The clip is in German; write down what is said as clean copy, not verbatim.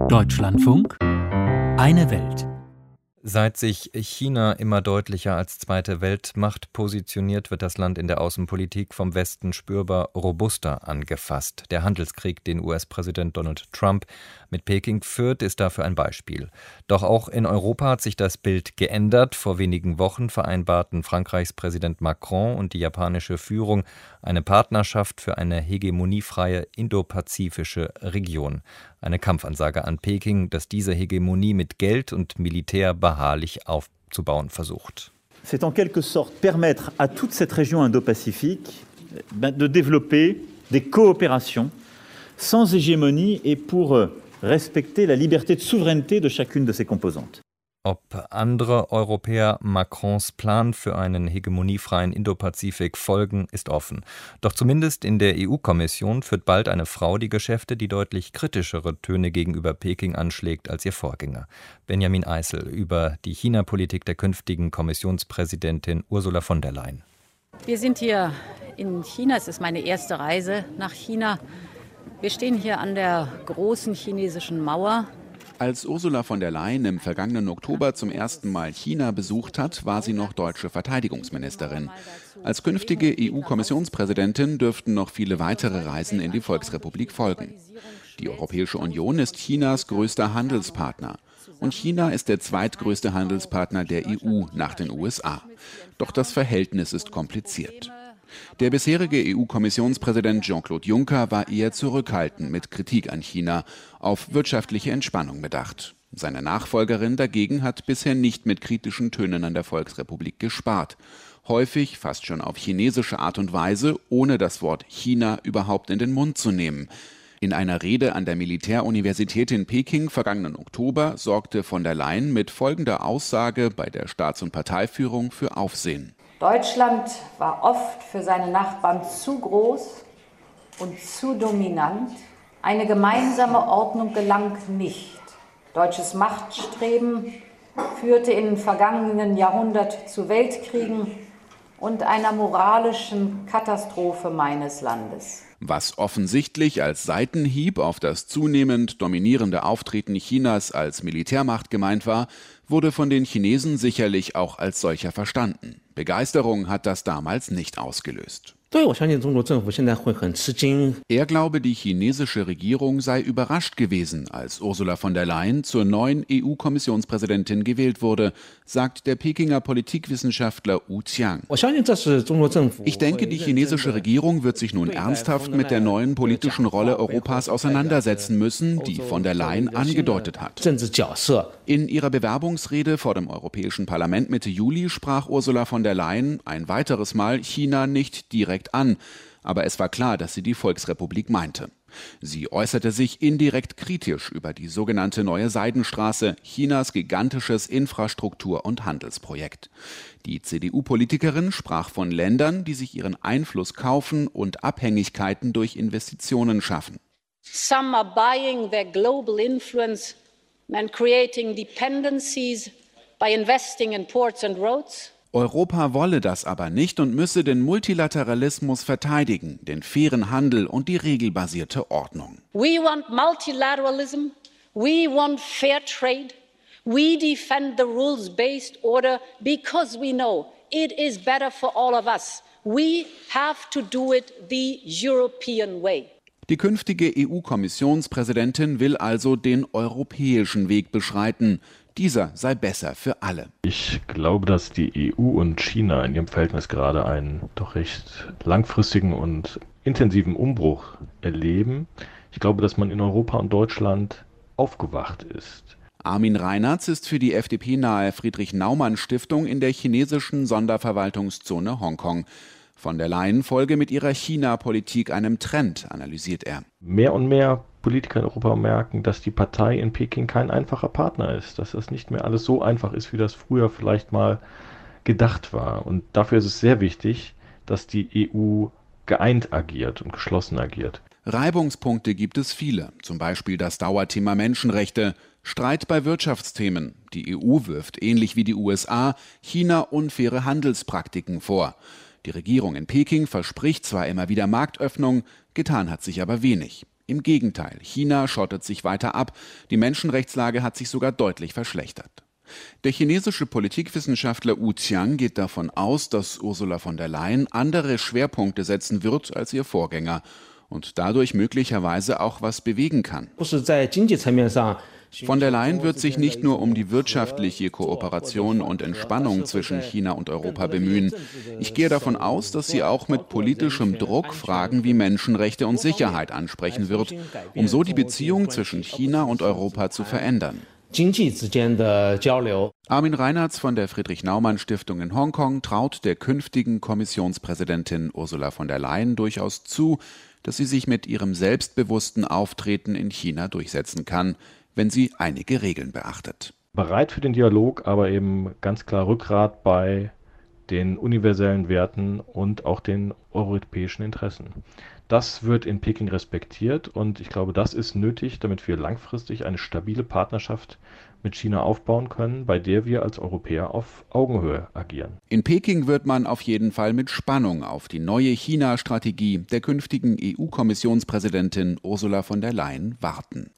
Deutschlandfunk, eine Welt. Seit sich China immer deutlicher als zweite Weltmacht positioniert, wird das Land in der Außenpolitik vom Westen spürbar robuster angefasst. Der Handelskrieg, den US-Präsident Donald Trump mit Peking führt, ist dafür ein Beispiel. Doch auch in Europa hat sich das Bild geändert. Vor wenigen Wochen vereinbarten Frankreichs Präsident Macron und die japanische Führung eine Partnerschaft für eine hegemoniefreie indopazifische Region. Eine Kampfansage an Peking, das diese Hegemonie mit Geld und Militär beharrlich aufzubauen versucht. C'est en quelque sorte permettre à toute cette région indo-pacifique de développer des coopérations sans hégémonie et pour respecter la liberté de souveraineté de chacune de ses composantes. Ob andere Europäer Macrons Plan für einen hegemoniefreien Indopazifik folgen, ist offen. Doch zumindest in der EU-Kommission führt bald eine Frau die Geschäfte, die deutlich kritischere Töne gegenüber Peking anschlägt als ihr Vorgänger. Benjamin Eisel über die China-Politik der künftigen Kommissionspräsidentin Ursula von der Leyen. Wir sind hier in China, es ist meine erste Reise nach China. Wir stehen hier an der großen chinesischen Mauer. Als Ursula von der Leyen im vergangenen Oktober zum ersten Mal China besucht hat, war sie noch deutsche Verteidigungsministerin. Als künftige EU-Kommissionspräsidentin dürften noch viele weitere Reisen in die Volksrepublik folgen. Die Europäische Union ist Chinas größter Handelspartner. Und China ist der zweitgrößte Handelspartner der EU nach den USA. Doch das Verhältnis ist kompliziert. Der bisherige EU-Kommissionspräsident Jean-Claude Juncker war eher zurückhaltend mit Kritik an China, auf wirtschaftliche Entspannung bedacht. Seine Nachfolgerin dagegen hat bisher nicht mit kritischen Tönen an der Volksrepublik gespart. Häufig fast schon auf chinesische Art und Weise, ohne das Wort China überhaupt in den Mund zu nehmen. In einer Rede an der Militäruniversität in Peking vergangenen Oktober sorgte von der Leyen mit folgender Aussage bei der Staats- und Parteiführung für Aufsehen. Deutschland war oft für seine Nachbarn zu groß und zu dominant. Eine gemeinsame Ordnung gelang nicht. Deutsches Machtstreben führte im vergangenen Jahrhundert zu Weltkriegen und einer moralischen Katastrophe meines Landes. Was offensichtlich als Seitenhieb auf das zunehmend dominierende Auftreten Chinas als Militärmacht gemeint war, wurde von den Chinesen sicherlich auch als solcher verstanden. Begeisterung hat das damals nicht ausgelöst. Er glaube, die chinesische Regierung sei überrascht gewesen, als Ursula von der Leyen zur neuen EU-Kommissionspräsidentin gewählt wurde, sagt der Pekinger Politikwissenschaftler Wu Qiang. Ich denke, die chinesische Regierung wird sich nun ernsthaft mit der neuen politischen Rolle Europas auseinandersetzen müssen, die von der Leyen angedeutet hat. In ihrer Bewerbungsrede vor dem Europäischen Parlament Mitte Juli sprach Ursula von der Leyen ein weiteres Mal China nicht direkt an, aber es war klar, dass sie die Volksrepublik meinte. Sie äußerte sich indirekt kritisch über die sogenannte Neue Seidenstraße, Chinas gigantisches Infrastruktur- und Handelsprojekt. Die CDU-Politikerin sprach von Ländern, die sich ihren Einfluss kaufen und Abhängigkeiten durch Investitionen schaffen. Some are buying their global influence and creating dependencies by investing in ports and roads. Europa wolle das aber nicht und müsse den Multilateralismus verteidigen, den fairen Handel und die regelbasierte Ordnung. We want multilateralism, we want fair trade, we defend the rules-based order because we know it is better for all of us. We have to do it the European way. Die künftige EU-Kommissionspräsidentin will also den europäischen Weg beschreiten. Dieser sei besser für alle. Ich glaube, dass die EU und China in ihrem Verhältnis gerade einen doch recht langfristigen und intensiven Umbruch erleben. Ich glaube, dass man in Europa und Deutschland aufgewacht ist. Armin Reinertz ist für die FDP-nahe Friedrich-Naumann-Stiftung in der chinesischen Sonderverwaltungszone Hongkong. Von der Leyen folge mit ihrer China-Politik einem Trend, analysiert er. Mehr und mehr Politiker in Europa merken, dass die Partei in Peking kein einfacher Partner ist, dass das nicht mehr alles so einfach ist, wie das früher vielleicht mal gedacht war. Und dafür ist es sehr wichtig, dass die EU geeint agiert und geschlossen agiert. Reibungspunkte gibt es viele, zum Beispiel das Dauerthema Menschenrechte, Streit bei Wirtschaftsthemen. Die EU wirft, ähnlich wie die USA, China unfaire Handelspraktiken vor. Die Regierung in Peking verspricht zwar immer wieder Marktöffnung, getan hat sich aber wenig. Im Gegenteil, China schottet sich weiter ab. Die Menschenrechtslage hat sich sogar deutlich verschlechtert. Der chinesische Politikwissenschaftler Wu Qiang geht davon aus, dass Ursula von der Leyen andere Schwerpunkte setzen wird als ihr Vorgänger und dadurch möglicherweise auch was bewegen kann. Von der Leyen wird sich nicht nur um die wirtschaftliche Kooperation und Entspannung zwischen China und Europa bemühen. Ich gehe davon aus, dass sie auch mit politischem Druck Fragen wie Menschenrechte und Sicherheit ansprechen wird, um so die Beziehung zwischen China und Europa zu verändern. Armin Reinartz von der Friedrich-Naumann-Stiftung in Hongkong traut der künftigen Kommissionspräsidentin Ursula von der Leyen durchaus zu, dass sie sich mit ihrem selbstbewussten Auftreten in China durchsetzen kann, wenn sie einige Regeln beachtet. Bereit für den Dialog, aber eben ganz klar Rückgrat bei den universellen Werten und auch den europäischen Interessen. Das wird in Peking respektiert und ich glaube, das ist nötig, damit wir langfristig eine stabile Partnerschaft mit China aufbauen können, bei der wir als Europäer auf Augenhöhe agieren. In Peking wird man auf jeden Fall mit Spannung auf die neue China-Strategie der künftigen EU-Kommissionspräsidentin Ursula von der Leyen warten.